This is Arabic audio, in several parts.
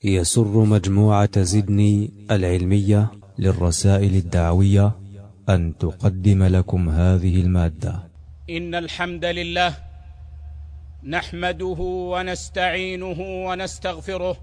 يسر مجموعة زدني العلمية للرسائل الدعوية أن تقدم لكم هذه المادة. إن الحمد لله نحمده ونستعينه ونستغفره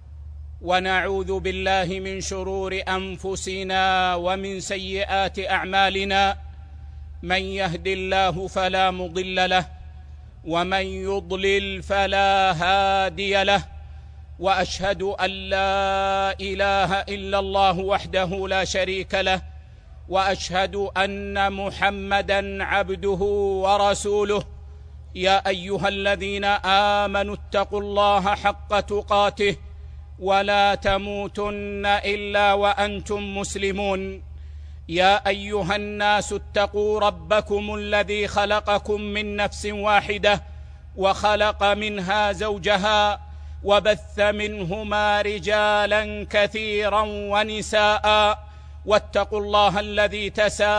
ونعوذ بالله من شرور أنفسنا ومن سيئات أعمالنا. من يهد الله فلا مضل له ومن يضلل فلا هادي له، وأشهد أن لا إله إلا الله وحده لا شريك له، وأشهد أن محمدًا عبده ورسوله. يا أيها الذين آمنوا اتقوا الله حق تقاته ولا تموتن إلا وأنتم مسلمون. يا أيها الناس اتقوا ربكم الذي خلقكم من نفس واحدة وخلق منها زوجها وبث منهما رجالا كثيرا ونساء، واتقوا الله الذي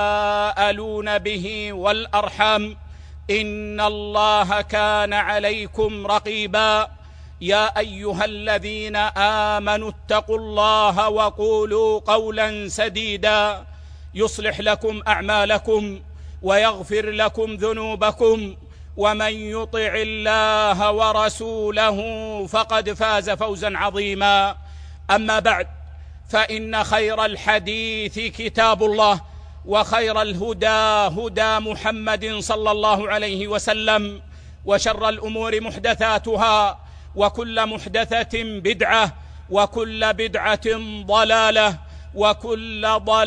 تساءلون به والأرحام إن الله كان عليكم رقيبا. يا أيها الذين آمنوا اتقوا الله وقولوا قولا سديدا يصلح لكم أعمالكم ويغفر لكم ذنوبكم، ومن يطع الله ورسوله فقد فاز فوزا عظيما. أما بعد، فإن خير الحديث كتاب الله، وخير الهدى هدى محمد صلى الله عليه وسلم، وشر الأمور محدثاتها، وكل محدثة بدعة، وكل بدعة ضلالة، وكل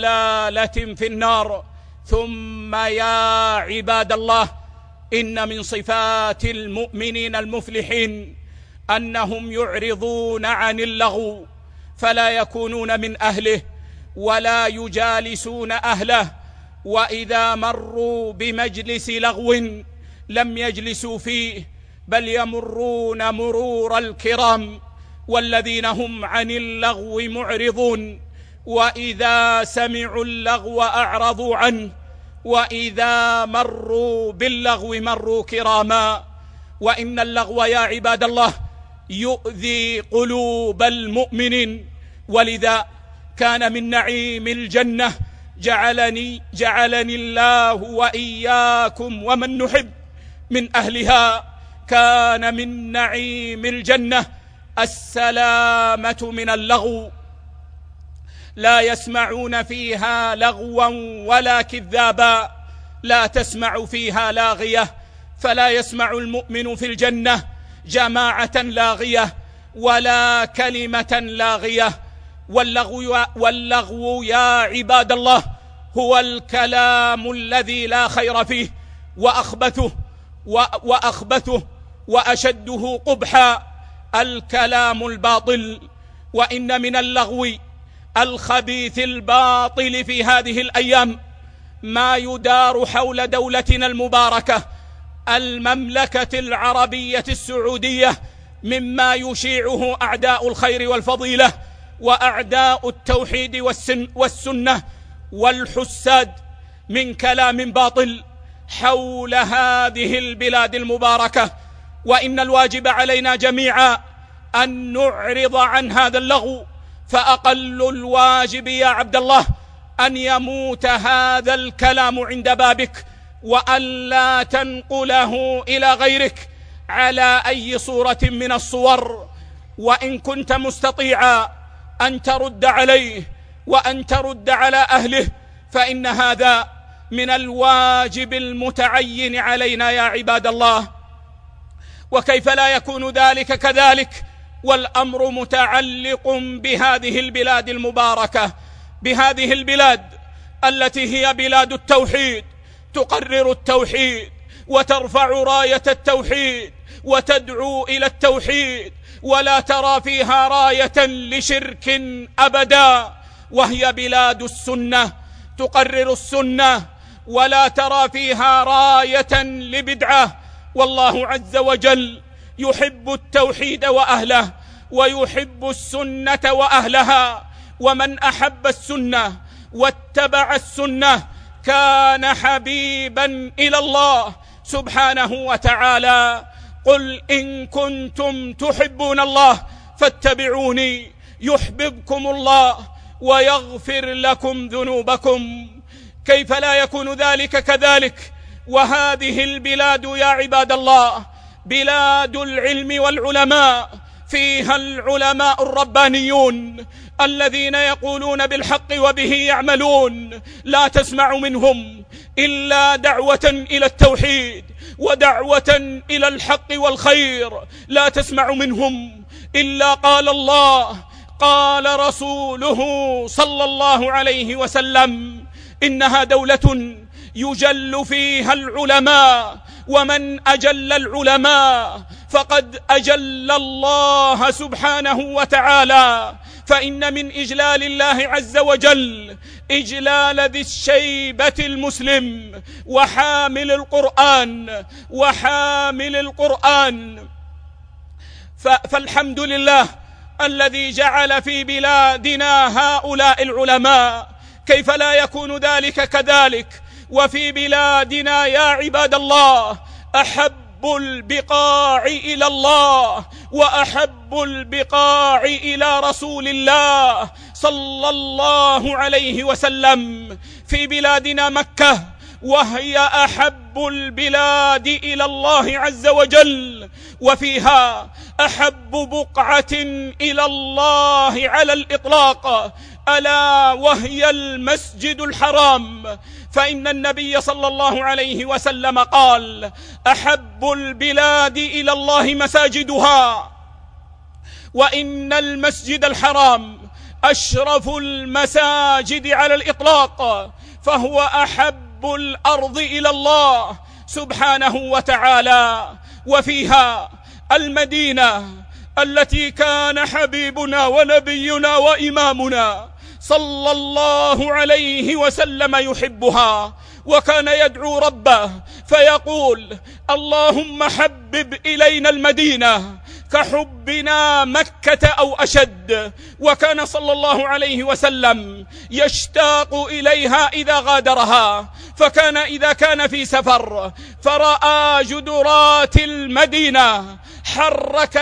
ضلالة في النار. ثم يا عباد الله، إن من صفات المؤمنين المفلحين أنهم يعرضون عن اللغو، فلا يكونون من أهله ولا يجالسون أهله، وإذا مروا بمجلس لغو لم يجلسوا فيه بل يمرون مرور الكرام، والذين هم عن اللغو معرضون، وإذا سمعوا اللغو أعرضوا عنه، وإذا مروا باللغو مروا كراما. وإن اللغو يا عباد الله يؤذي قلوب المؤمنين، ولذا كان من نعيم الجنة جعلني الله وإياكم ومن نحب من أهلها، كان من نعيم الجنة السلامة من اللغو. لا يسمعون فيها لغوا ولا كذابا، لا تسمع فيها لاغية، فلا يسمع المؤمن في الجنة جماعة لاغية ولا كلمة لاغية. واللغو يا عباد الله هو الكلام الذي لا خير فيه، وأخبثه وأشده قبحا الكلام الباطل. وإن من اللغو الخبيث الباطل في هذه الأيام ما يدار حول دولتنا المباركة المملكة العربية السعودية، مما يشيعه أعداء الخير والفضيلة وأعداء التوحيد والسنة والحساد من كلام باطل حول هذه البلاد المباركة. وإن الواجب علينا جميعا أن نعرض عن هذا اللغو، فأقل الواجب يا عبد الله أن يموت هذا الكلام عند بابك، وأن لا تنقله إلى غيرك على أي صورة من الصور. وإن كنت مستطيعا أن ترد عليه وأن ترد على أهله، فإن هذا من الواجب المتعين علينا يا عباد الله. وكيف لا يكون ذلك كذلك والأمر متعلق بهذه البلاد المباركة، بهذه البلاد التي هي بلاد التوحيد، تقرر التوحيد وترفع راية التوحيد وتدعو إلى التوحيد، ولا ترى فيها راية لشرك أبدا. وهي بلاد السنة، تقرر السنة ولا ترى فيها راية لبدعة. والله عز وجل يحب التوحيد وأهله، ويحب السنة وأهلها، ومن أحب السنة واتبع السنة كان حبيبا إلى الله سبحانه وتعالى. قل إن كنتم تحبون الله فاتبعوني يحببكم الله ويغفر لكم ذنوبكم. كيف لا يكون ذلك كذلك وهذه البلاد يا عباد الله بلاد العلم والعلماء، فيها العلماء الربانيون الذين يقولون بالحق وبه يعملون، لا تسمع منهم إلا دعوة إلى التوحيد ودعوة إلى الحق والخير، لا تسمع منهم إلا قال الله قال رسوله صلى الله عليه وسلم. إنها دولة يجل فيها العلماء، ومن أجل العلماء فقد أجل الله سبحانه وتعالى. فإن من إجلال الله عز وجل إجلال ذي الشيبة المسلم وحامل القرآن. فالحمد لله الذي جعل في بلادنا هؤلاء العلماء. كيف لا يكون ذلك كذلك وفي بلادنا يا عباد الله أحب البقاع إلى الله وأحب البقاع إلى رسول الله صلى الله عليه وسلم في بلادنا مكة، وهي أحب البلاد إلى الله عز وجل، وفيها أحب بقعة إلى الله على الإطلاق، ألا وهي المسجد الحرام. فإن النبي صلى الله عليه وسلم قال أحب البلاد إلى الله مساجدها، وإن المسجد الحرام أشرف المساجد على الإطلاق، فهو أحب الأرض إلى الله سبحانه وتعالى. وفيها المدينة التي كان حبيبنا ونبينا وإمامنا صلى الله عليه وسلم يحبها، وكان يدعو ربه فيقول اللهم حبب إلينا المدينة كحبنا مكة أو أشد. وكان صلى الله عليه وسلم يشتاق إليها إذا غادرها، فكان إذا كان في سفر فرأى جدرات المدينة حرك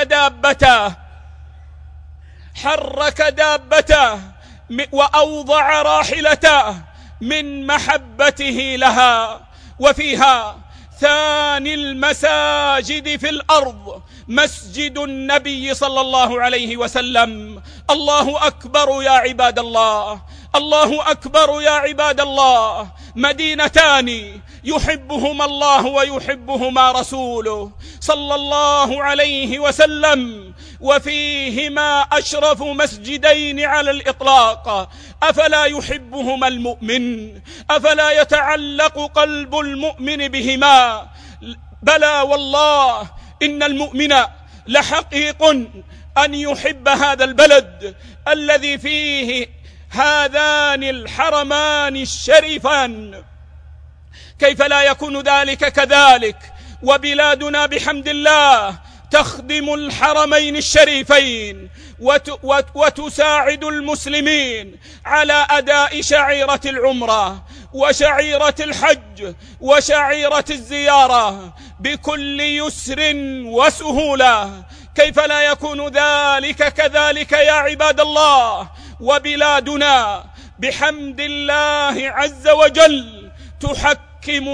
دابته وأوضع راحلته من محبته لها. وفيها ثاني المساجد في الأرض مسجد النبي صلى الله عليه وسلم. الله أكبر يا عباد الله، الله أكبر يا عباد الله. مدينتان يحبهما الله ويحبهما رسوله صلى الله عليه وسلم، وفيهما أشرف مسجدين على الإطلاق. أفلا يحبهما المؤمن؟ أفلا يتعلق قلب المؤمن بهما؟ بلى والله إن المؤمن لحقيق أن يحب هذا البلد الذي فيه هذان الحرمان الشريفان. كيف لا يكون ذلك كذلك وبلادنا بحمد الله تخدم الحرمين الشريفين وتساعد المسلمين على أداء شعيرة العمرة وشعيرة الحج وشعيرة الزيارة بكل يسر وسهولة. كيف لا يكون ذلك كذلك يا عباد الله وبلادنا بحمد الله عز وجل تحكم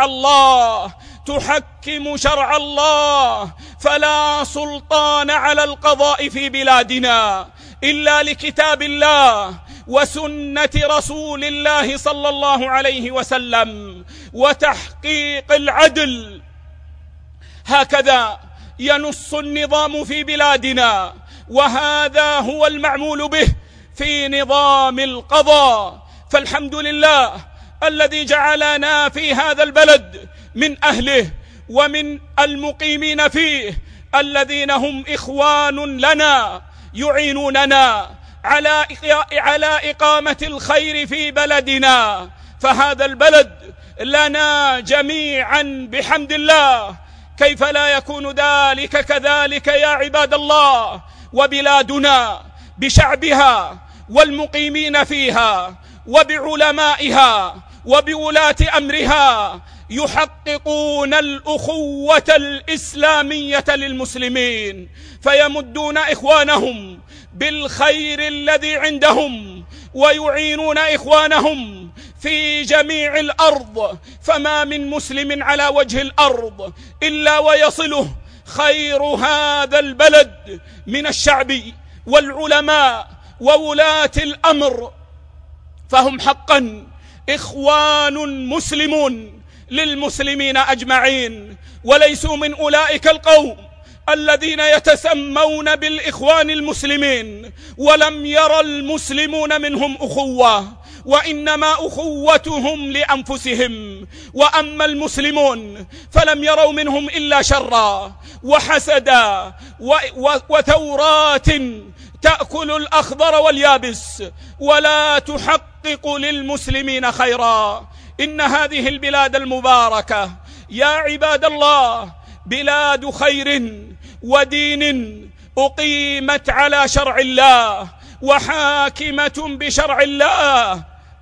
شرع الله، فلا سلطان على القضاء في بلادنا إلا لكتاب الله وسنة رسول الله صلى الله عليه وسلم وتحقيق العدل. هكذا ينص النظام في بلادنا، وهذا هو المعمول به في نظام القضاء. فالحمد لله الذي جعلنا في هذا البلد من أهله ومن المقيمين فيه الذين هم إخوان لنا يعينوننا على إقامة الخير في بلدنا. فهذا البلد لنا جميعا بحمد الله. كيف لا يكون ذلك كذلك يا عباد الله وبلادنا بشعبها والمقيمين فيها وبعلمائها وبولاة أمرها يحققون الأخوة الإسلامية للمسلمين، فيمدون إخوانهم بالخير الذي عندهم ويعينون إخوانهم في جميع الأرض. فما من مسلم على وجه الأرض إلا ويصله خير هذا البلد من الشعب والعلماء وولاة الأمر، فهم حقا إخوان مسلمون للمسلمين أجمعين، وليسوا من أولئك القوم الذين يتسمون بالإخوان المسلمين ولم يرى المسلمون منهم أخوة، وإنما أخوتهم لأنفسهم. وأما المسلمون فلم يروا منهم إلا شرا وحسدا وثورات تأكل الأخضر واليابس، ولا تحقق للمسلمين خيرا. إن هذه البلاد المباركة يا عباد الله بلاد خير ودين أقيمت على شرع الله وحاكمة بشرع الله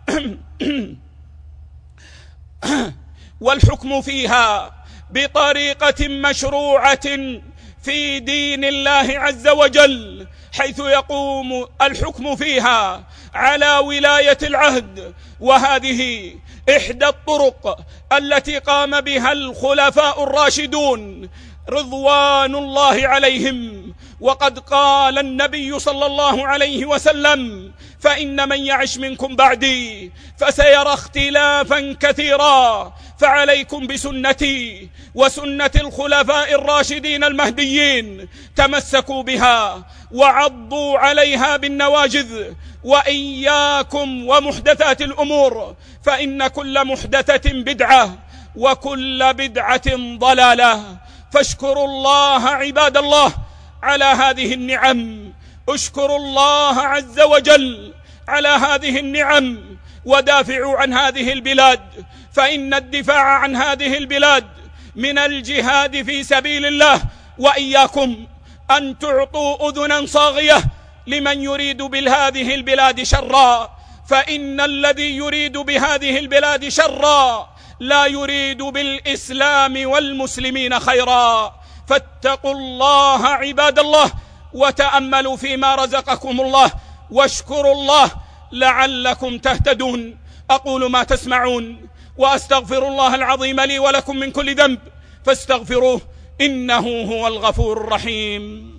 والحكم فيها بطريقة مشروعة في دين الله عز وجل، حيث يقوم الحكم فيها على ولاية العهد. وهذه إحدى الطرق التي قام بها الخلفاء الراشدون رضوان الله عليهم. وقد قال النبي صلى الله عليه وسلم: فإن من يعش منكم بعدي فسيرى اختلافا كثيرا، فعليكم بسنتي وسنة الخلفاء الراشدين المهديين، تمسكوا بها وعضوا عليها بالنواجذ، وإياكم ومحدثات الأمور، فإن كل محدثة بدعة وكل بدعة ضلالة. فاشكروا الله عباد الله على هذه النعم، اشكروا الله عز وجل على هذه النعم، ودافعوا عن هذه البلاد، فإن الدفاع عن هذه البلاد من الجهاد في سبيل الله. وإياكم أن تعطوا أذنا صاغية لمن يريد بهذه البلاد شرا، فإن الذي يريد بهذه البلاد شرا لا يريد بالإسلام والمسلمين خيرا. فاتقوا الله عباد الله وتأملوا فيما رزقكم الله، واشكروا الله لعلكم تهتدون. أقول ما تسمعون، وأستغفر الله العظيم لي ولكم من كل ذنب، فاستغفروه إنه هو الغفور الرحيم.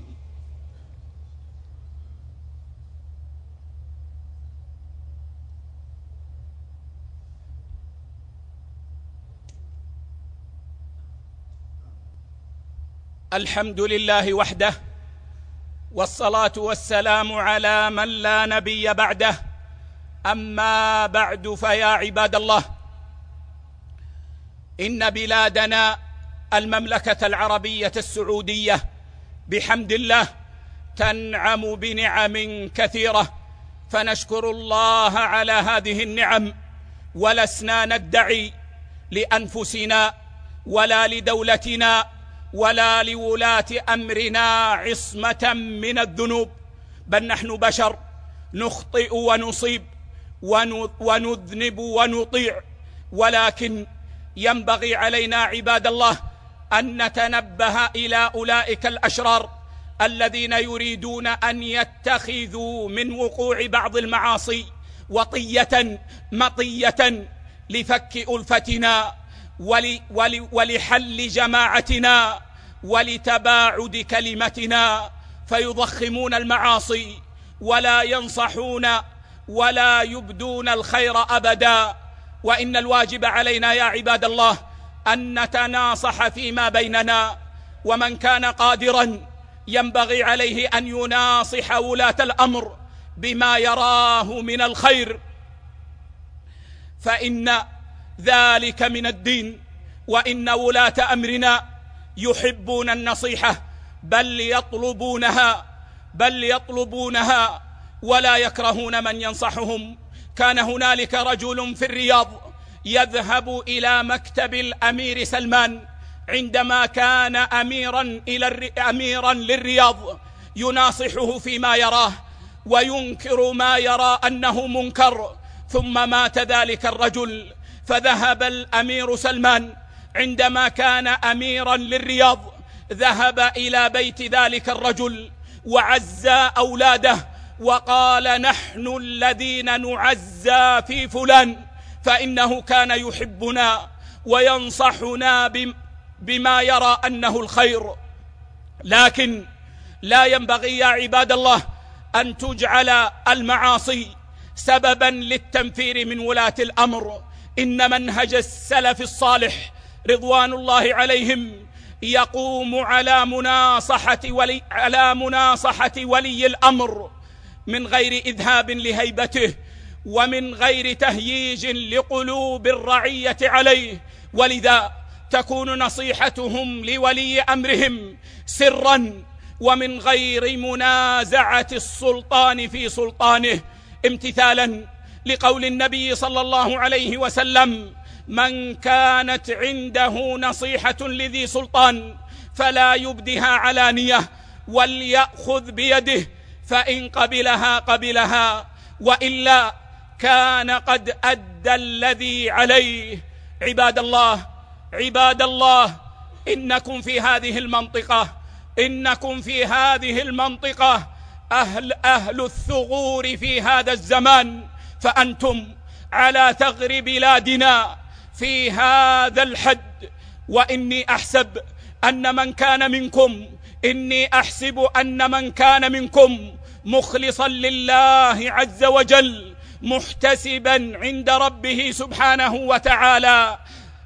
الحمد لله وحده، والصلاة والسلام على من لا نبي بعده. أما بعد، فيا عباد الله، إن بلادنا المملكة العربية السعودية بحمد الله تنعم بنعم كثيرة، فنشكر الله على هذه النعم، ولسنا ندعي لأنفسنا ولا لدولتنا ولا لولاة أمرنا عصمة من الذنوب، بل نحن بشر نخطئ ونصيب ونذنب ونطيع. ولكن ينبغي علينا عباد الله أن نتنبه إلى أولئك الأشرار الذين يريدون أن يتخذوا من وقوع بعض المعاصي مطية لفك ألفتنا ولحل جماعتنا ولتباعد كلمتنا، فيضخمون المعاصي ولا ينصحون ولا يبدون الخير أبدا. وإن الواجب علينا يا عباد الله أن نتناصح فيما بيننا، ومن كان قادرا ينبغي عليه أن يناصح ولاة الأمر بما يراه من الخير، فإن ذلك من الدين. وإن ولاة أمرنا يحبون النصيحة، بل يطلبونها ولا يكرهون من ينصحهم. كان هنالك رجل في الرياض يذهب إلى مكتب الأمير سلمان عندما كان أميرا للرياض، يناصحه فيما يراه وينكر ما يرى أنه منكر. ثم مات ذلك الرجل، فذهب الأمير سلمان عندما كان أميرا للرياض، ذهب إلى بيت ذلك الرجل وعزى أولاده وقال: نحن الذين نعزى في فلان، فإنه كان يحبنا وينصحنا بما يرى أنه الخير. لكن لا ينبغي يا عباد الله أن تجعل المعاصي سببا للتنفير من ولاة الأمر. إن منهج السلف الصالح رضوان الله عليهم يقوم على مناصحة ولي الأمر من غير إذهاب لهيبته ومن غير تهييج لقلوب الرعية عليه، ولذا تكون نصيحتهم لولي أمرهم سرا ومن غير منازعة السلطان في سلطانه، امتثالا لقول النبي صلى الله عليه وسلم: من كانت عنده نصيحة لذي سلطان فلا يبدها علانية وليأخذ بيده، فإن قبلها قبلها وإلا كان قد أدى الذي عليه. عباد الله، إنكم في هذه المنطقة أهل الثغور في هذا الزمان، فأنتم على ثغر بلادنا في هذا الحد. وإني أحسب أن من كان منكم مخلصا لله عز وجل محتسبا عند ربه سبحانه وتعالى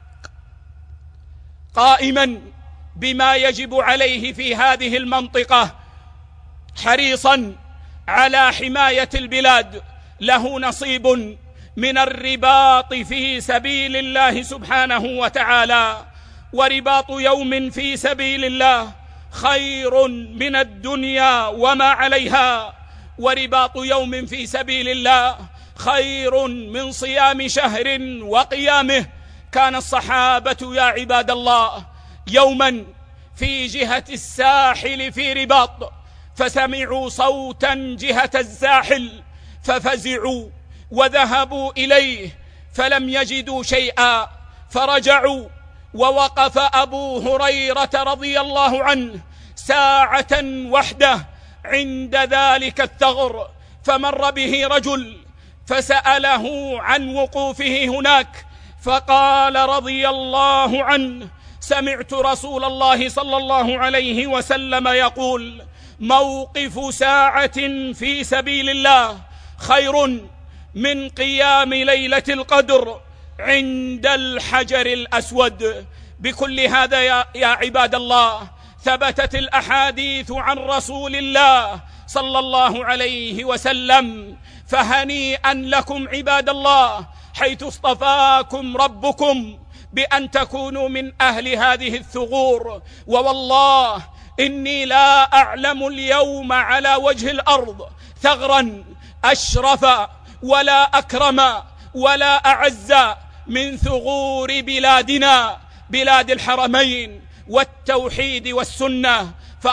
قائما بما يجب عليه في هذه المنطقة، حريصا على حماية البلاد، له نصيب من الرباط في سبيل الله سبحانه وتعالى. ورباط يوم في سبيل الله خير من الدنيا وما عليها، ورباط يوم في سبيل الله خير من صيام شهر وقيامه. كان الصحابة يا عباد الله يوما في جهة الساحل في رباط، فسمعوا صوتا جهة الساحل ففزعوا وذهبوا إليه فلم يجدوا شيئا، فرجعوا ووقف أبو هريرة رضي الله عنه ساعة وحده عند ذلك الثغر، فمر به رجل فسأله عن وقوفه هناك، فقال رضي الله عنه: سمعت رسول الله صلى الله عليه وسلم يقول: موقف ساعة في سبيل الله خير من قيام ليلة القدر عند الحجر الأسود. بكل هذا يا عباد الله ثبتت الأحاديث عن رسول الله صلى الله عليه وسلم، فهنيئا لكم عباد الله حيث اصطفاكم ربكم بأن تكونوا من أهل هذه الثغور. ووالله إني لا أعلم اليوم على وجه الأرض ثغرا أشرف ولا أكرم ولا أعز من ثغور بلادنا، بلاد الحرمين والتوحيد والسنة.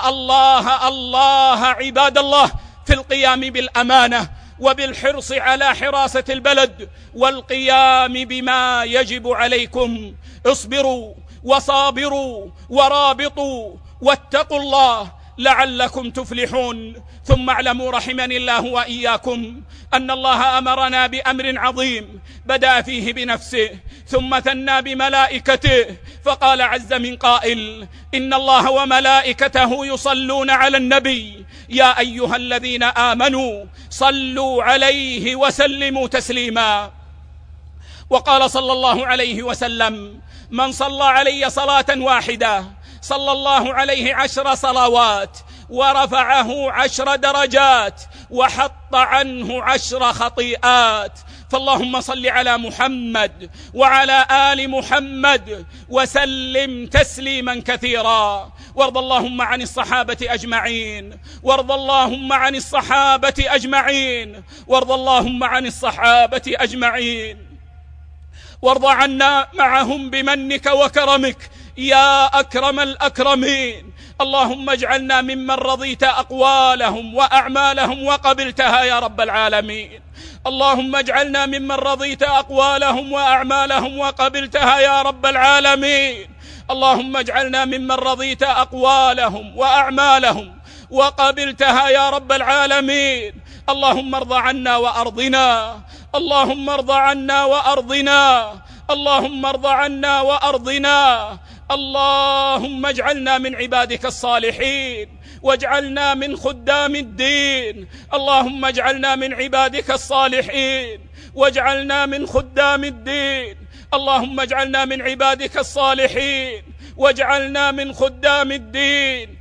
فالله عباد الله في القيام بالأمانة وبالحرص على حراسة البلد والقيام بما يجب عليكم. اصبروا وصابروا ورابطوا واتقوا الله لعلكم تفلحون. ثم اعلموا رحمني الله وإياكم أن الله أمرنا بأمر عظيم بدأ فيه بنفسه ثم ثنى بملائكته، فقال عز من قائل: إن الله وملائكته يصلون على النبي يا أيها الذين آمنوا صلوا عليه وسلموا تسليما. وقال صلى الله عليه وسلم: من صلى علي صلاة واحدة صلى الله عليه 10 صلوات ورفعه 10 درجات وحط عنه 10 خطيئات. فاللهم صل على محمد وعلى آل محمد وسلم تسليما كثيرا. وارض اللهم عن الصحابة أجمعين، وارض اللهم عن الصحابة أجمعين، وارض اللهم عن الصحابة أجمعين، وارض عنا معهم بمنك وكرمك يا أكرم الأكرمين. اللهم اجعلنا ممن رضيت أقوالهم وأعمالهم وقبلتها يا رب العالمين. اللهم اجعلنا ممن رضيت أقوالهم وأعمالهم وقبلتها يا رب العالمين. اللهم اجعلنا ممن رضيت أقوالهم وأعمالهم وقبلتها يا رب العالمين. اللهم ارض عنا وأرضنا، اللهم ارض عنا وأرضنا، اللهم ارض عنا وأرضنا. اللهم اجعلنا من عبادك الصالحين واجعلنا من خدام الدين. اللهم اجعلنا من عبادك الصالحين واجعلنا من خدام الدين. اللهم اجعلنا من عبادك الصالحين واجعلنا من خدام الدين.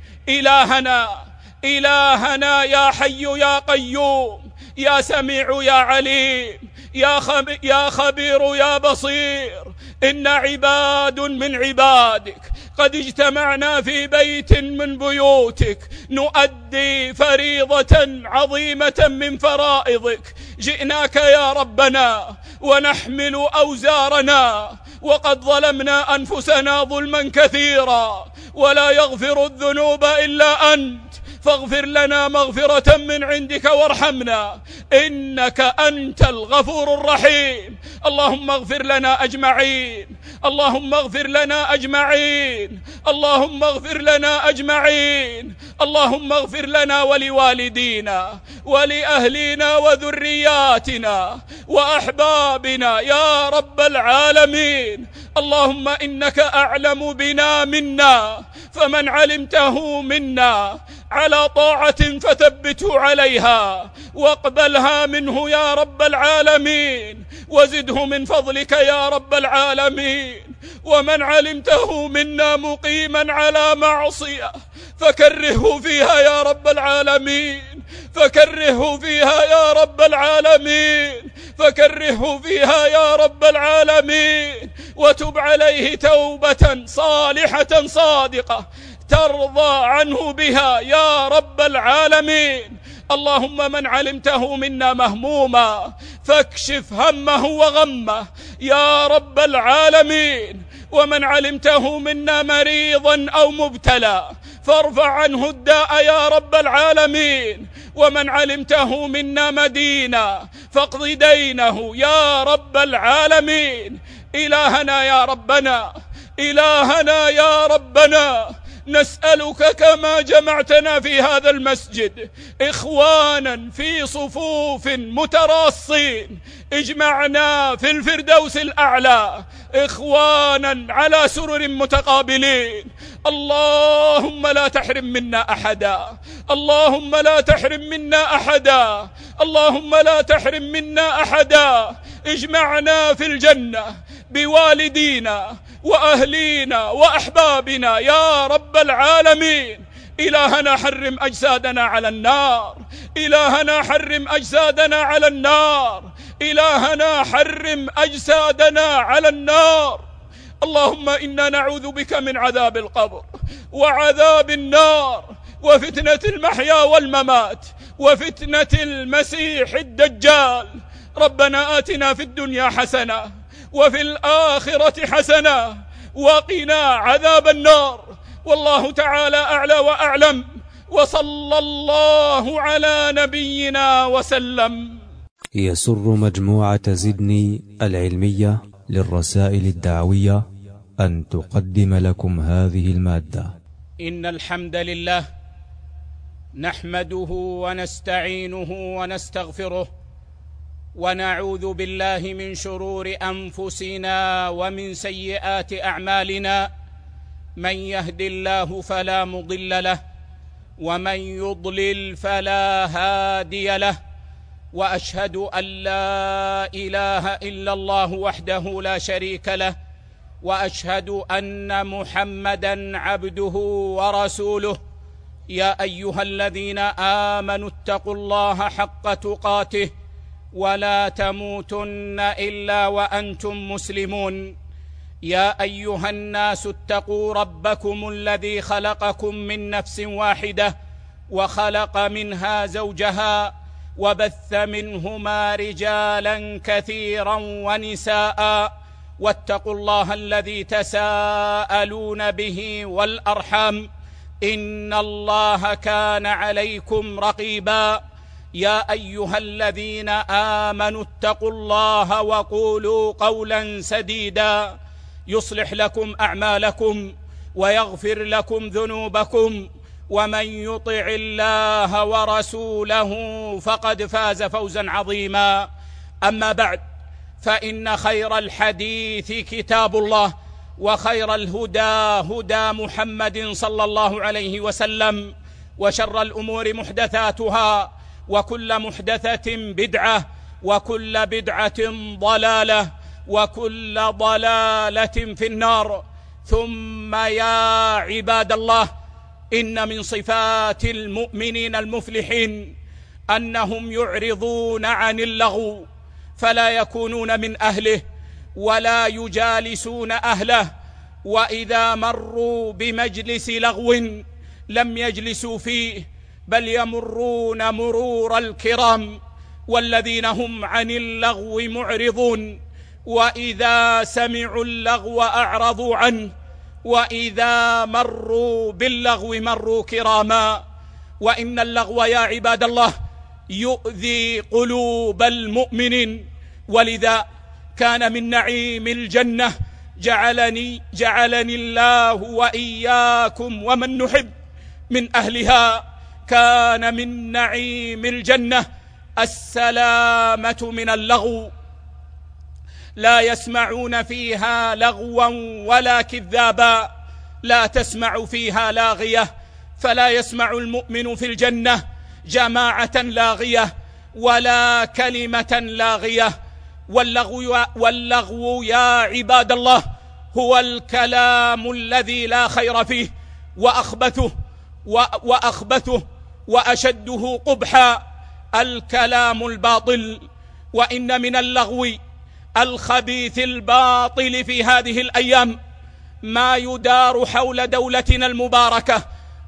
إلهنا يا حي يا قيوم، يا سميع يا عليم، يا خبير يا بصير، إن عباد من عبادك قد اجتمعنا في بيت من بيوتك نؤدي فريضة عظيمة من فرائضك. جئناك يا ربنا ونحمل أوزارنا، وقد ظلمنا أنفسنا ظلما كثيرا، ولا يغفر الذنوب إلا أنت، فاغفر لنا مغفرة من عندك وارحمنا، إنك أنت الغفور الرحيم. اللهم اغفر لنا أجمعين، اللهم اغفر لنا أجمعين، اللهم اغفر لنا أجمعين. اللهم اغفر لنا ولوالدينا ولأهلنا وذرياتنا وأحبابنا يا رب العالمين. اللهم إنك أعلم بنا منا، فمن علمته منا على طاعة فثبته عليها واقبلها منه يا رب العالمين، وزده من فضلك يا رب العالمين. ومن علمته منا مقيما على معصية فكرهه فيها يا رب العالمين، فكرهه فيها يا رب العالمين، فكرهه فيها يا رب العالمين، وتب عليه توبة صالحة صادقة ترضى عنه بها يا رب العالمين. اللهم من علمته منا مهموما فاكشف همه وغمه يا رب العالمين، ومن علمته منا مريضا أو مبتلى فارفع عنه الداء يا رب العالمين، ومن علمته منا مدينا فاقض دينه يا رب العالمين. إلهنا يا ربنا، إلهنا يا ربنا، نسألك كما جمعتنا في هذا المسجد إخوانا في صفوف متراصين، اجمعنا في الفردوس الأعلى إخوانا على سرر متقابلين. اللهم لا تحرم منا أحدا، اللهم لا تحرم منا أحدا، اللهم لا تحرم منا أحدا. اجمعنا في الجنة بوالدينا وأهلينا وأحبابنا يا رب العالمين. إلهنا حرم أجسادنا على النار، إلهنا حرم أجسادنا على النار، إلهنا حرم أجسادنا على النار. اللهم إنا نعوذ بك من عذاب القبر وعذاب النار وفتنة المحيا والممات وفتنة المسيح الدجال. ربنا آتنا في الدنيا حسنة وفي الآخرة حسنة وقنا عذاب النار. والله تعالى أعلى وأعلم، وصلى الله على نبينا وسلم. يسر مجموعة زدني العلمية للرسائل الدعوية أن تقدم لكم هذه المادة. إن الحمد لله نحمده ونستعينه ونستغفره، ونعوذ بالله من شرور أنفسنا ومن سيئات أعمالنا. من يهد الله فلا مضل له، ومن يضلل فلا هادي له، وأشهد أن لا إله إلا الله وحده لا شريك له، وأشهد أن محمدًا عبده ورسوله. يا أيها الذين آمنوا اتقوا الله حق تقاته ولا تموتن إلا وأنتم مسلمون. يا أيها الناس اتقوا ربكم الذي خلقكم من نفس واحدة وخلق منها زوجها وبث منهما رجالا كثيرا ونساء، واتقوا الله الذي تساءلون به والأرحام، إن الله كان عليكم رقيبا. يا أيها الذين آمنوا اتقوا الله وقولوا قولا سديدا يصلح لكم أعمالكم ويغفر لكم ذنوبكم ومن يطع الله ورسوله فقد فاز فوزا عظيما. أما بعد، فإن خير الحديث كتاب الله، وخير الهدى هدى محمد صلى الله عليه وسلم، وشر الأمور محدثاتها، وكل محدثة بدعة، وكل بدعة ضلالة، وكل ضلالة في النار. ثم يا عباد الله، إن من صفات المؤمنين المفلحين أنهم يعرضون عن اللغو، فلا يكونون من أهله ولا يجالسون أهله، وإذا مروا بمجلس لغو لم يجلسوا فيه بل يمرون مرور الكرام، والذين هم عن اللغو معرضون، وإذا سمعوا اللغو أعرضوا عنه، وإذا مروا باللغو مروا كراما. وإن اللغو يا عباد الله يؤذي قلوب المؤمنين، ولذا كان من نعيم الجنة جعلني الله وإياكم ومن نحب من أهلها، كان من نعيم الجنة السلامة من اللغو، لا يسمعون فيها لغوا ولا كذابا، لا تسمع فيها لاغية، فلا يسمع المؤمن في الجنة جماعة لاغية ولا كلمة لاغية. واللغو يا عباد الله هو الكلام الذي لا خير فيه، وأخبثه وأشده قبحا الكلام الباطل. وإن من اللغو الخبيث الباطل في هذه الأيام ما يدار حول دولتنا المباركة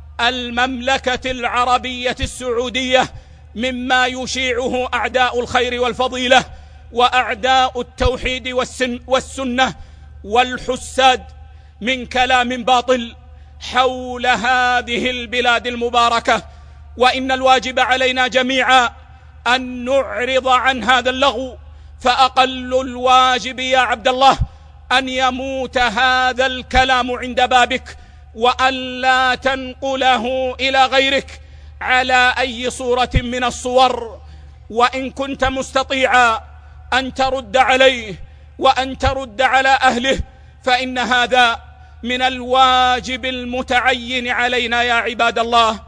المملكة العربية السعودية، مما يشيعه أعداء الخير والفضيلة وأعداء التوحيد والسنة والحساد من كلام باطل حول هذه البلاد المباركة. وإن الواجب علينا جميعا أن نعرض عن هذا اللغو، فأقل الواجب يا عبد الله أن يموت هذا الكلام عند بابك، وأن لا تنقله إلى غيرك على أي صورة من الصور. وإن كنت مستطيعا أن ترد عليه وأن ترد على أهله، فإن هذا من الواجب المتعين علينا يا عباد الله.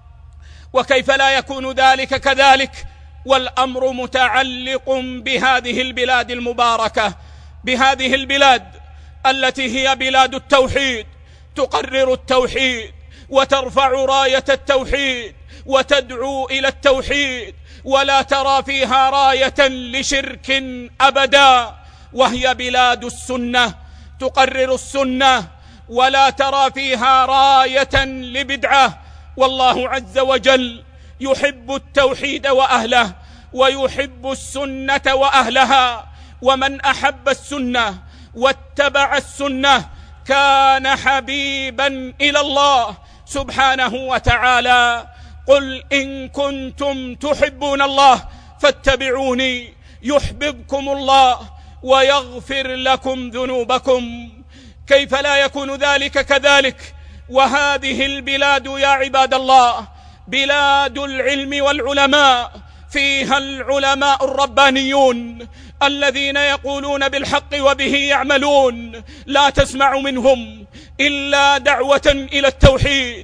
وكيف لا يكون ذلك كذلك والأمر متعلق بهذه البلاد المباركة، بهذه البلاد التي هي بلاد التوحيد، تقرر التوحيد وترفع راية التوحيد وتدعو إلى التوحيد، ولا ترى فيها راية لشرك أبدا، وهي بلاد السنة تقرر السنة ولا ترى فيها راية لبدعة. والله عز وجل يحب التوحيد وأهله ويحب السنة وأهلها، ومن أحب السنة واتبع السنة كان حبيبا إلى الله سبحانه وتعالى. قل إن كنتم تحبون الله فاتبعوني يحببكم الله ويغفر لكم ذنوبكم. كيف لا يكون ذلك كذلك وهذه البلاد يا عباد الله بلاد العلم والعلماء، فيها العلماء الربانيون الذين يقولون بالحق وبه يعملون، لا تسمع منهم إلا دعوة إلى التوحيد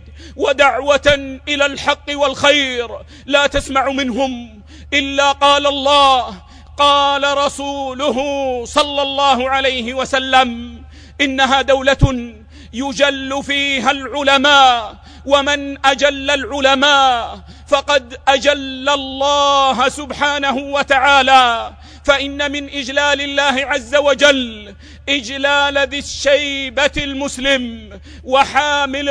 ودعوة إلى الحق والخير، لا تسمع منهم إلا قال الله قال رسوله صلى الله عليه وسلم. إنها دولة يجل فيها العلماء، ومن أجل العلماء فقد أجل الله سبحانه وتعالى. فإن من إجلال الله عز وجل إجلال ذي الشيبة المسلم وحامل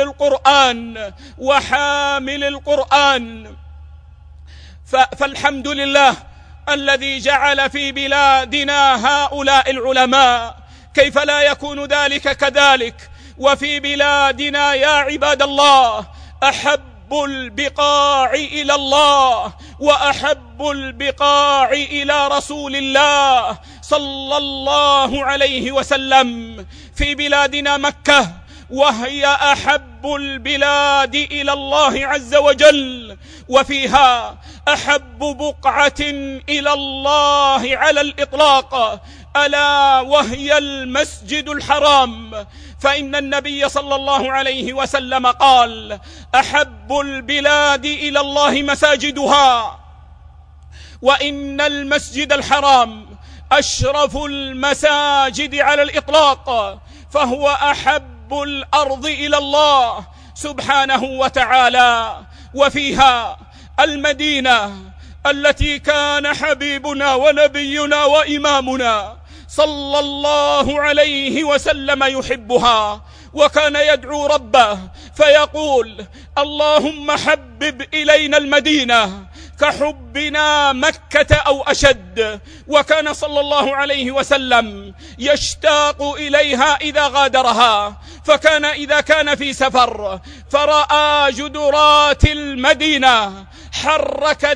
القرآن. فالحمد لله الذي جعل في بلادنا هؤلاء العلماء. كيف لا يكون ذلك كذلك وفي بلادنا يا عباد الله أحب أحب البقاع إلى الله وأحب البقاع إلى رسول الله صلى الله عليه وسلم في بلادنا مكة، وهي أحب البلاد إلى الله عز وجل، وفيها أحب بقعة إلى الله على الإطلاق، ألا وهي المسجد الحرام. فإن النبي صلى الله عليه وسلم قال: أحب البلاد إلى الله مساجدها، وإن المسجد الحرام أشرف المساجد على الإطلاق، فهو أحب الأرض إلى الله سبحانه وتعالى. وفيها المدينة التي كان حبيبنا ونبينا وإمامنا صلى الله عليه وسلم يحبها، وكان يدعو ربه فيقول: اللهم حبب إلينا المدينة كحبنا مكة أو أشد. وكان صلى الله عليه وسلم يشتاق إليها إذا غادرها، فكان إذا كان في سفر فرأى جدرات المدينة حرك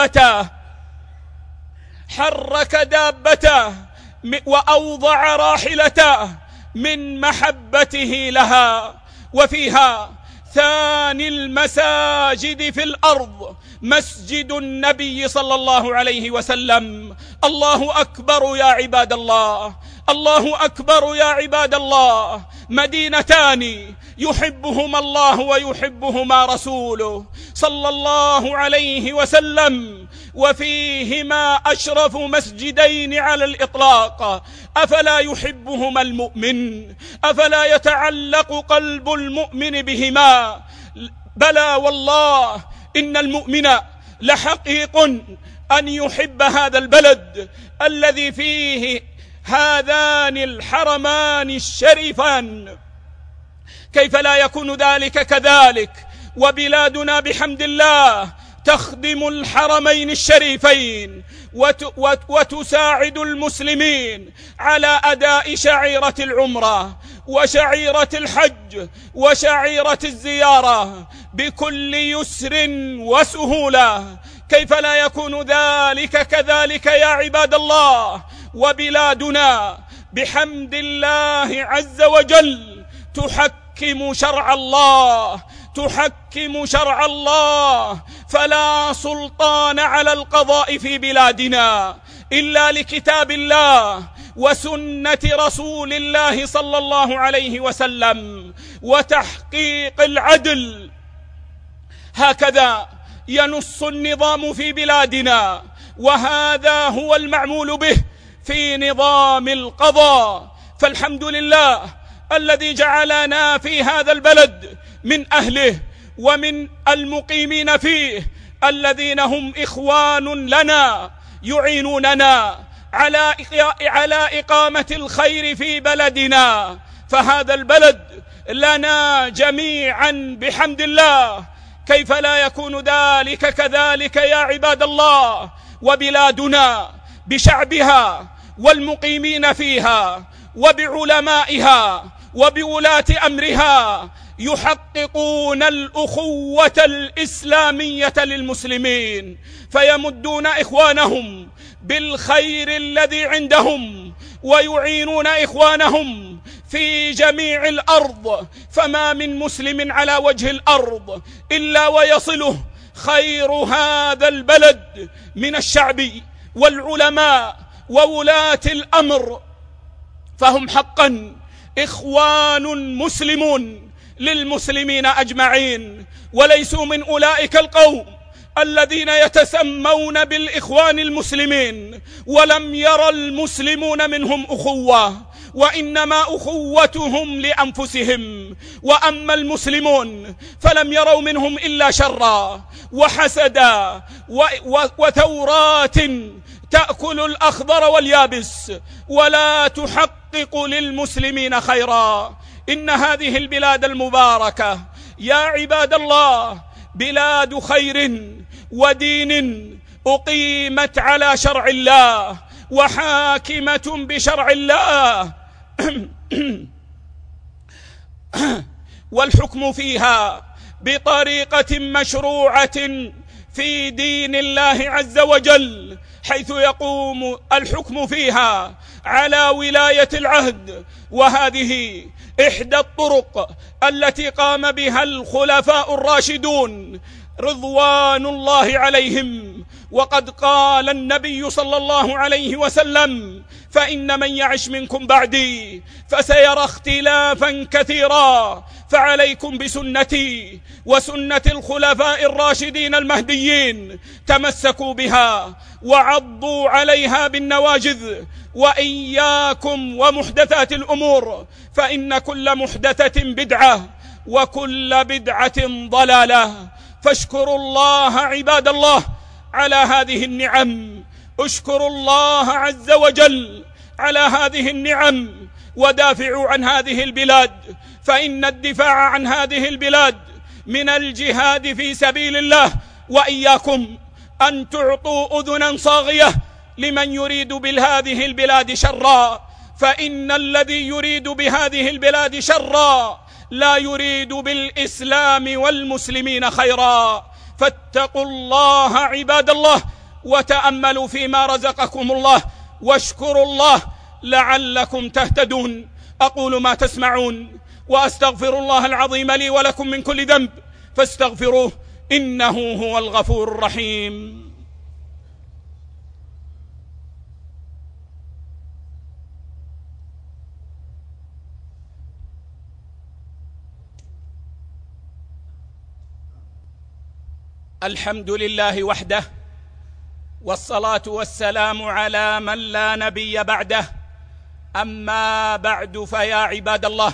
دابته وأوضع راحلته من محبته لها. وفيها ثاني المساجد في الأرض مسجد النبي صلى الله عليه وسلم. الله أكبر يا عباد الله، الله أكبر يا عباد الله. مدينتان يحبهما الله ويحبهما رسوله صلى الله عليه وسلم، وفيهما أشرف مسجدين على الإطلاق. أفلا يحبهما المؤمن؟ أفلا يتعلق قلب المؤمن بهما؟ بلى والله، إن المؤمن لحقيق أن يحب هذا البلد الذي فيه هذان الحرمان الشريفان. كيف لا يكون ذلك كذلك؟ وبلادنا بحمد الله تخدم الحرمين الشريفين وتساعد المسلمين على أداء شعيرة العمرة وشعيرة الحج وشعيرة الزيارة بكل يسر وسهولة. كيف لا يكون ذلك كذلك يا عباد الله؟ وبلادنا بحمد الله عز وجل تحكم شرع الله، تحكم شرع الله، فلا سلطان على القضاء في بلادنا إلا لكتاب الله وسنة رسول الله صلى الله عليه وسلم وتحقيق العدل. هكذا ينص النظام في بلادنا، وهذا هو المعمول به في نظام القضاء. فالحمد لله الذي جعلنا في هذا البلد من أهله ومن المقيمين فيه الذين هم إخوان لنا يعينوننا على إقامة الخير في بلدنا. فهذا البلد لنا جميعا بحمد الله. كيف لا يكون ذلك كذلك يا عباد الله؟ وبلادنا بشعبها والمقيمين فيها وبعلمائها وبولاة أمرها يحققون الأخوة الإسلامية للمسلمين، فيمدون إخوانهم بالخير الذي عندهم ويعينون إخوانهم في جميع الأرض. فما من مسلم على وجه الأرض إلا ويصله خير هذا البلد من الشعب والعلماء وولاة الأمر، فهم حقا إخوان مسلمون للمسلمين أجمعين، وليسوا من أولئك القوم الذين يتسمون بالإخوان المسلمين ولم يرى المسلمون منهم أخوة، وإنما أخوتهم لأنفسهم. وأما المسلمون فلم يروا منهم إلا شرا وحسدا وثورات تأكل الأخضر واليابس ولا تحقق للمسلمين خيرا. إن هذه البلاد المباركة يا عباد الله بلاد خير ودين أقيمت على شرع الله وحاكمة بشرع الله والحكم فيها بطريقة مشروعة في دين الله عز وجل، حيث يقوم الحكم فيها على ولاية العهد. وهذه إحدى الطرق التي قام بها الخلفاء الراشدون رضوان الله عليهم. وقد قال النبي صلى الله عليه وسلم: فإن من يعش منكم بعدي فسيرى اختلافا كثيرا، فعليكم بسنتي وسنة الخلفاء الراشدين المهديين، تمسكوا بها وعضوا عليها بالنواجذ، وإياكم ومحدثات الأمور، فإن كل محدثة بدعة وكل بدعة ضلالة. فاشكروا الله عباد الله على هذه النعم، اشكروا الله عز وجل على هذه النعم، ودافعوا عن هذه البلاد، فإن الدفاع عن هذه البلاد من الجهاد في سبيل الله. وإياكم أن تعطوا أذنا صاغية لمن يريد بهذه البلاد شرا، فإن الذي يريد بهذه البلاد شرا لا يريد بالإسلام والمسلمين خيرا. فاتقوا الله عباد الله، وتأملوا فيما رزقكم الله، واشكروا الله لعلكم تهتدون. أقول ما تسمعون، وأستغفر الله العظيم لي ولكم من كل ذنب، فاستغفروه إنه هو الغفور الرحيم. الحمد لله وحده، والصلاة والسلام على من لا نبي بعده. أما بعد، فيا عباد الله،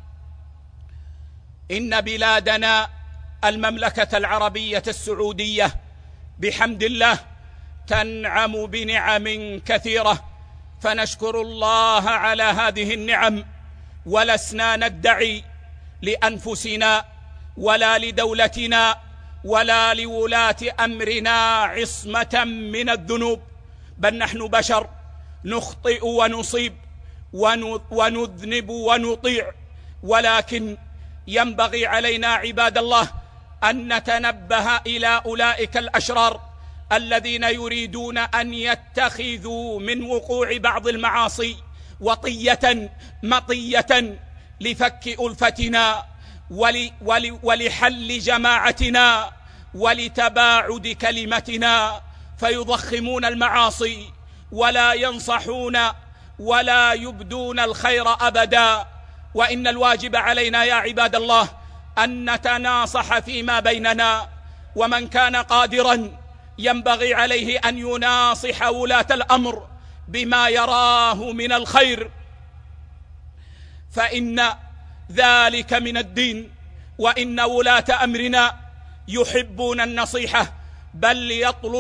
إن بلادنا المملكة العربية السعودية بحمد الله تنعم بنعم كثيرة، فنشكر الله على هذه النعم، ولسنا ندعي لأنفسنا ولا لدولتنا ولا لولاة أمرنا عصمة من الذنوب، بل نحن بشر نخطئ ونصيب ونذنب ونطيع. ولكن ينبغي علينا عباد الله أن نتنبه إلى أولئك الأشرار الذين يريدون أن يتخذوا من وقوع بعض المعاصي وطية مطية لفك ألفتنا ولحل جماعتنا ولتباعد كلمتنا، فيضخمون المعاصي ولا ينصحون ولا يبدون الخير أبدا. وإن الواجب علينا يا عباد الله أن نتناصح فيما بيننا، ومن كان قادرا ينبغي عليه أن يناصح ولاة الأمر بما يراه من الخير، فإن ذلك من الدين. وإن ولاة أمرنا يحبون النصيحة، بل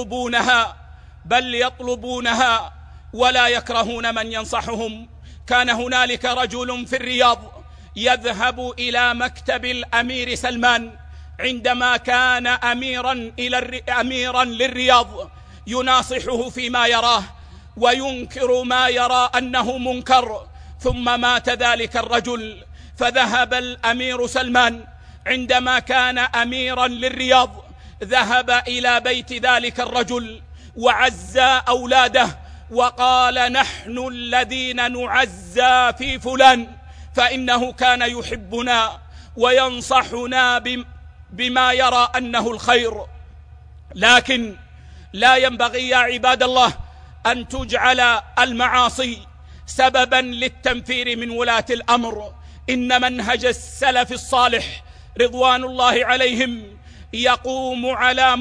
يطلبونها ولا يكرهون من ينصحهم. كان هنالك رجل في الرياض يذهب إلى مكتب الأمير سلمان عندما كان أميرا للرياض، يناصحه فيما يراه وينكر ما يرى أنه منكر. ثم مات ذلك الرجل، فذهب الأمير سلمان عندما كان أميرا للرياض، ذهب إلى بيت ذلك الرجل وعزى أولاده وقال: نحن الذين نعزى في فلان، فإنه كان يحبنا وينصحنا بما يرى أنه الخير. لكن لا ينبغي يا عباد الله أن تجعل المعاصي سببا للتنفير من ولاة الأمر. إن منهج السلف الصالح رضوان الله عليهم يقوم على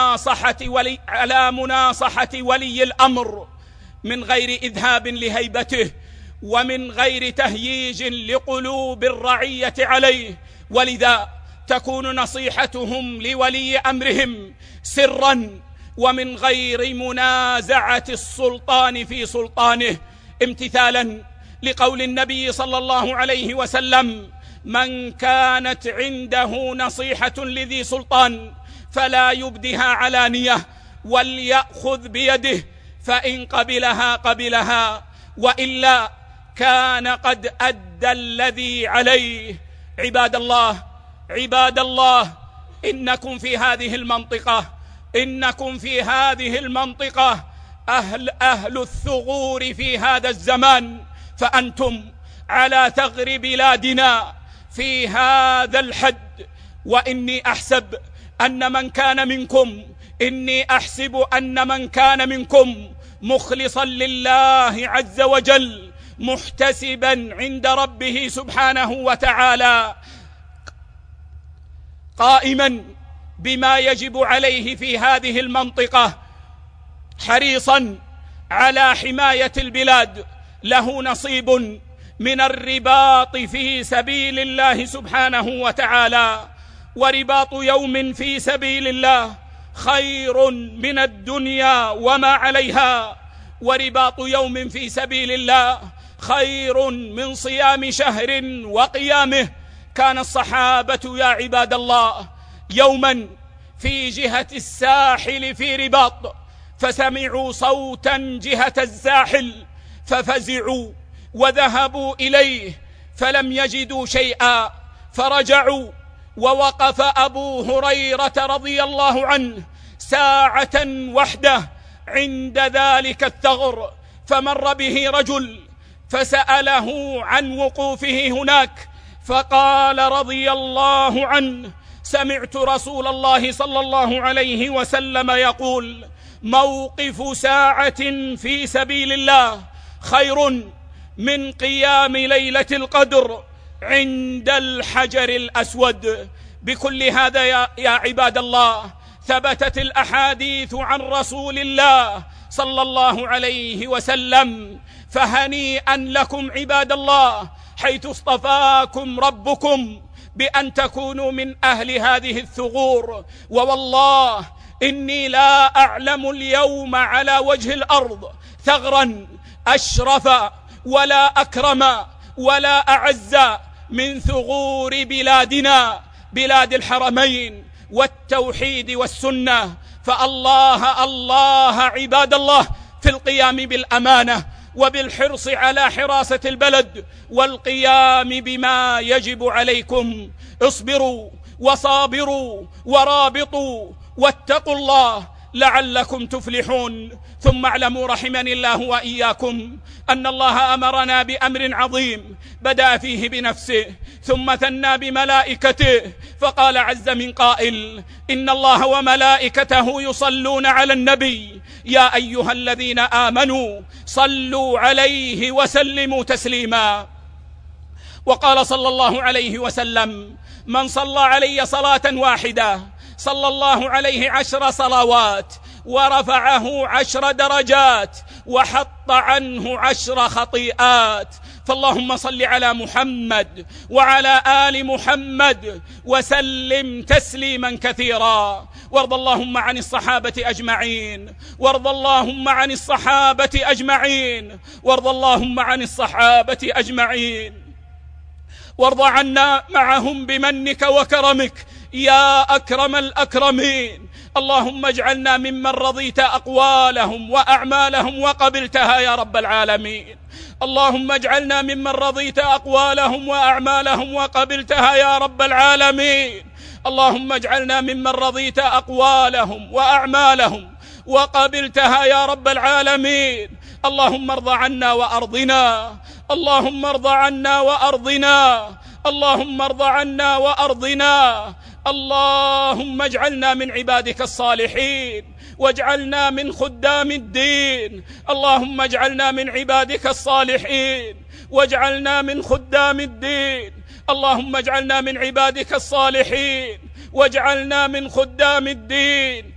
مناصحة ولي الأمر من غير إذهاب لهيبته، ومن غير تهييج لقلوب الرعية عليه. ولذا تكون نصيحتهم لولي أمرهم سرا، ومن غير منازعة السلطان في سلطانه، امتثالا لقول النبي صلى الله عليه وسلم: من كانت عنده نصيحة لذي سلطان فلا يبدها علانية، وليأخذ بيده، فإن قبلها وإلا كان قد أدى الذي عليه. عباد الله، إنكم في هذه المنطقة أهل الثغور في هذا الزمان، فأنتم على ثغر بلادنا في هذا الحد. وإني أحسب أن من كان منكم مخلصا لله عز وجل محتسبا عند ربه سبحانه وتعالى قائما بما يجب عليه في هذه المنطقة، حريصا على حماية البلاد، له نصيب من الرباط في سبيل الله سبحانه وتعالى. ورباط يوم في سبيل الله خير من الدنيا وما عليها، ورباط يوم في سبيل الله خير من صيام شهر وقيامه. كان الصحابة يا عباد الله يوما في جهة الساحل في رباط، فسمعوا صوتا جهة الساحل ففزعوا وذهبوا إليه فلم يجدوا شيئا، فرجعوا ووقف أبو هريرة رضي الله عنه ساعة وحده عند ذلك الثغر، فمر به رجل فسأله عن وقوفه هناك، فقال رضي الله عنه: سمعت رسول الله صلى الله عليه وسلم يقول: موقف ساعة في سبيل الله خير من قيام ليلة القدر عند الحجر الأسود. بكل هذا يا عباد الله ثبتت الأحاديث عن رسول الله صلى الله عليه وسلم، فهنيئا لكم عباد الله حيث اصطفاكم ربكم بأن تكونوا من أهل هذه الثغور. ووالله إني لا أعلم اليوم على وجه الأرض ثغرا أشرف ولا أكرم ولا أعز من ثغور بلادنا، بلاد الحرمين والتوحيد والسنة. فالله عباد الله في القيام بالأمانة وبالحرص على حراسة البلد والقيام بما يجب عليكم. اصبروا وصابروا ورابطوا واتقوا الله لعلكم تفلحون. ثم اعلموا رحمني الله وإياكم أن الله أمرنا بأمر عظيم بدأ فيه بنفسه ثم ثنى بملائكته، فقال عز من قائل: إن الله وملائكته يصلون على النبي يا أيها الذين آمنوا صلوا عليه وسلموا تسليما. وقال صلى الله عليه وسلم: من صلى علي صلاة واحدة صلى الله عليه 10 صلوات ورفعه 10 درجات وحط عنه 10 خطيئات. فاللهم صل على محمد وعلى آل محمد وسلم تسليما كثيرا. وارض اللهم عن الصحابة أجمعين، وارض اللهم عن الصحابة أجمعين، وارض اللهم عن الصحابة أجمعين، وارض عنا معهم بمنك وكرمك يا أكرم الأكرمين. اللهم اجعلنا ممن رضيت أقوالهم وأعمالهم وقبلتها يا رب العالمين. اللهم اجعلنا ممن رضيت أقوالهم وأعمالهم وقبلتها يا رب العالمين. اللهم اجعلنا ممن رضيت أقوالهم وأعمالهم وقبلتها يا رب العالمين. اللهم ارض عنا وأرضنا، اللهم ارض عنا وأرضنا، اللهم ارض عنا وأرضنا. اللهم اجعلنا من عبادك الصالحين واجعلنا من خدام الدين. اللهم اجعلنا من عبادك الصالحين واجعلنا من خدام الدين. اللهم اجعلنا من عبادك الصالحين واجعلنا من خدام الدين.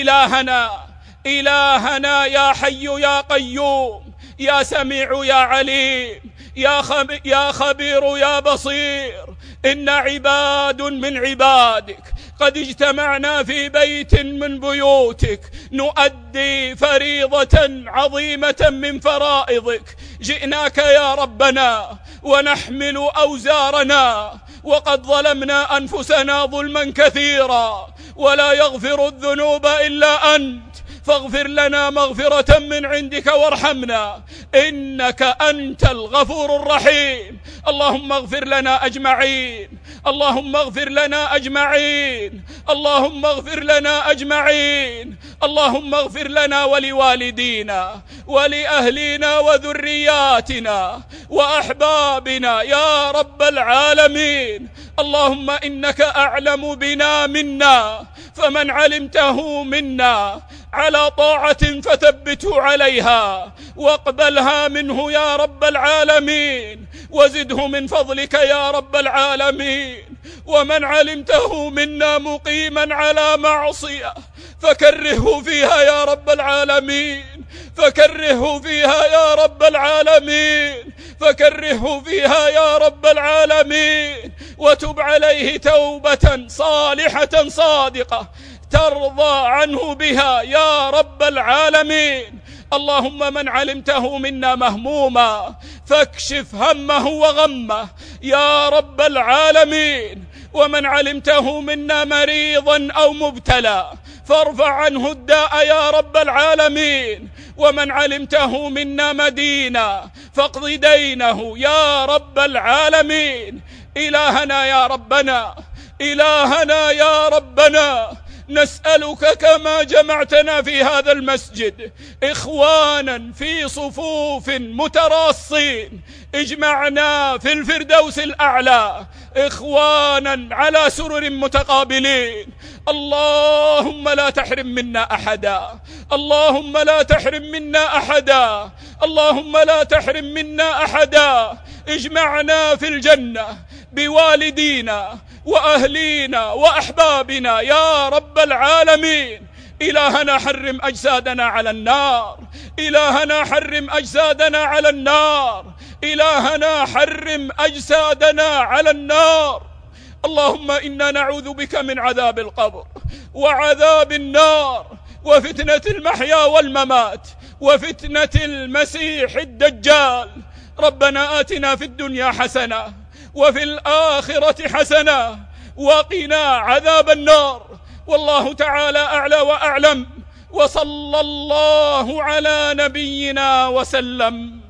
إلهنا يا حي يا قيوم يا سميع يا عليم يا خبير يا بصير، إن عباد من عبادك قد اجتمعنا في بيت من بيوتك نؤدي فريضة عظيمة من فرائضك. جئناك يا ربنا ونحمل أوزارنا وقد ظلمنا أنفسنا ظلما كثيرا ولا يغفر الذنوب إلا أنت، فاغفر لنا مغفرة من عندك وارحمنا إنك أنت الغفور الرحيم. اللهم اغفر لنا أجمعين، اللهم اغفر لنا أجمعين، اللهم اغفر لنا أجمعين، اللهم اغفر لنا ولوالدينا ولأهلنا وذرياتنا وأحبابنا يا رب العالمين. اللهم إنك أعلم بنا منا، فمن علمته منا على طاعة فثبته عليها واقبلها منه يا رب العالمين، وزده من فضلك يا رب العالمين. ومن علمته منا مقيما على معصية فكرهه فيها يا رب العالمين، فكرهه فيها يا رب العالمين، فكرهه فيها يا رب العالمين، وتب عليه توبة صالحة صادقة ترضى عنه بها يا رب العالمين. اللهم من علمته منا مهموما فاكشف همه وغمه يا رب العالمين، ومن علمته منا مريضا أو مبتلى فارفع عنه الداء يا رب العالمين، ومن علمته منا مدينا فاقض دينه يا رب العالمين. إلهنا يا ربنا، إلهنا يا ربنا، نسألك كما جمعتنا في هذا المسجد إخوانا في صفوف متراصين، اجمعنا في الفردوس الأعلى إخوانا على سرر متقابلين. اللهم لا تحرم منا أحدا، اللهم لا تحرم منا أحدا، اللهم لا تحرم منا أحدا. اجمعنا في الجنة بوالدينا وأهلينا وأحبابنا يا رب العالمين. إلهنا حرم أجسادنا على النار، إلهنا حرم أجسادنا على النار، إلهنا حرم أجسادنا على النار. اللهم إنا نعوذ بك من عذاب القبر وعذاب النار وفتنة المحيا والممات وفتنة المسيح الدجال. ربنا آتنا في الدنيا حسنة وفي الآخرة حسنة وقنا عذاب النار. والله تعالى أعلى وأعلم، وصلى الله على نبينا وسلم.